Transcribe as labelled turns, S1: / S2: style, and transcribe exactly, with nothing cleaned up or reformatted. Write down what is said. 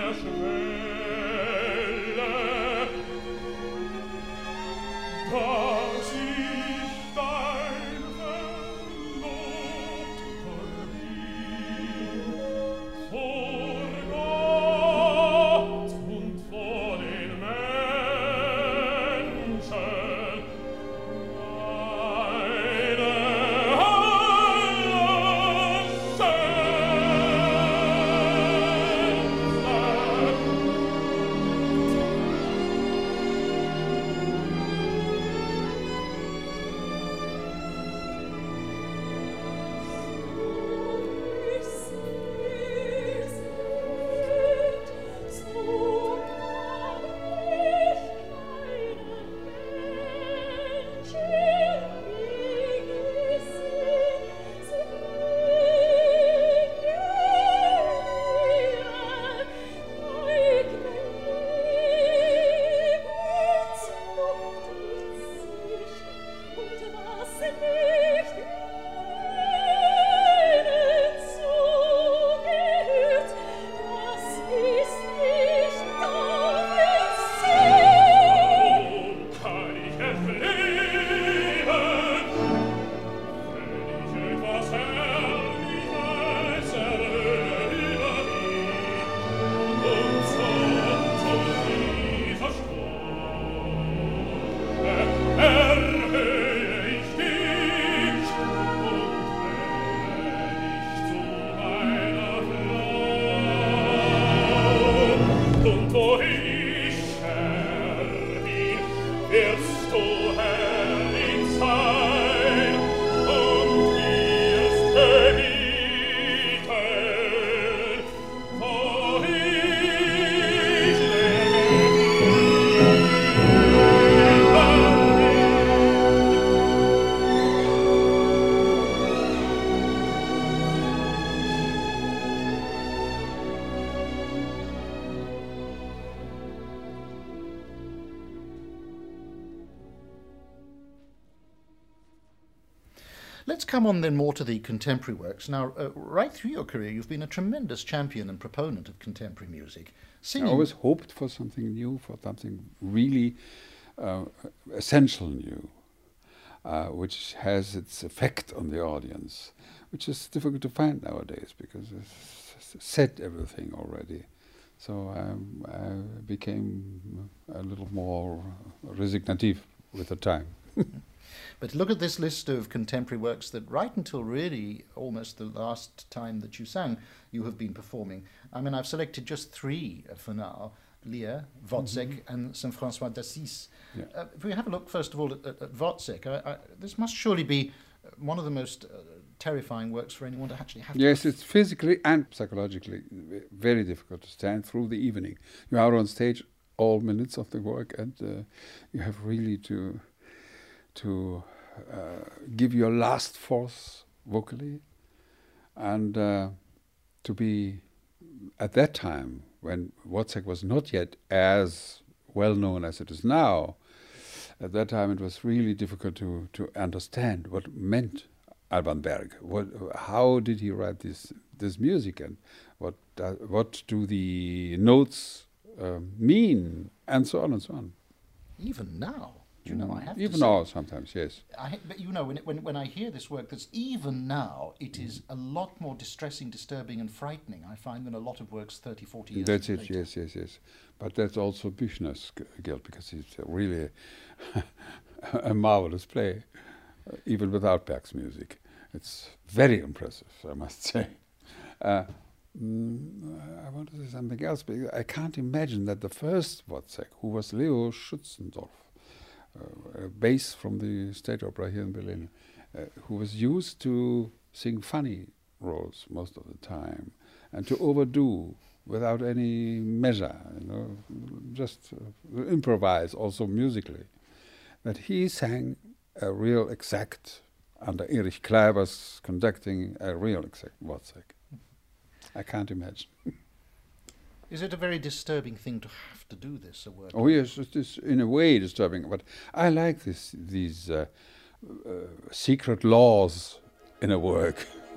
S1: Let's come on then more to the contemporary works. Now, uh, right through your career, you've been a tremendous champion and proponent of contemporary music. Singing.
S2: I always hoped for something new, for something really uh, essential new, uh, which has its effect on the audience, which is difficult to find nowadays because it's said everything already. So um, I became a little more resignative with the time.
S1: But look at this list of contemporary works that right until really almost the last time that you sang, you have been performing. I mean, I've selected just three uh, for now, Lear, Wozzeck mm-hmm. and Saint Francois d'Assise. Yeah. Uh, if we have a look first of all at, at, at Wozzeck, I, I, this must surely be one of the most uh, terrifying works for anyone to actually have
S2: yes,
S1: to...
S2: Yes, it's physically and psychologically very difficult to stand through the evening. You are on stage all minutes of the work and uh, you have really to... to uh, give your last force vocally, and uh, to be at that time when Wozzeck was not yet as well known as it is now. At that time, it was really difficult to to understand what meant Alban Berg. What, how did he write this this music, and what uh, what do the notes uh, mean, and so on and so on.
S1: Even now. You know, I have
S2: even
S1: to
S2: now, sometimes, yes.
S1: I, but you know, when, it, when when I hear this work, that's even now, it mm. is a lot more distressing, disturbing, and frightening, I find, than a lot of works thirty, forty years
S2: That's it,
S1: later.
S2: yes, yes, yes. But that's also Büchner's guilt, because it's really a marvelous play, uh, even without Berg's music. It's very impressive, I must say. Uh, mm, I want to say something else, but I can't imagine that the first Wozzeck, who was Leo Schützendorf, Uh, a bass from the State Opera here in Berlin, uh, who was used to sing funny roles most of the time and to overdo without any measure, you know, just uh, improvise also musically. That he sang a real exact, under Erich Kleiber's conducting, a real exact Wozzeck. I can't imagine.
S1: Is it a very disturbing thing to have to do this? A work?
S2: Oh yes, it is in a way disturbing, but I like this these uh, uh, secret laws in a work.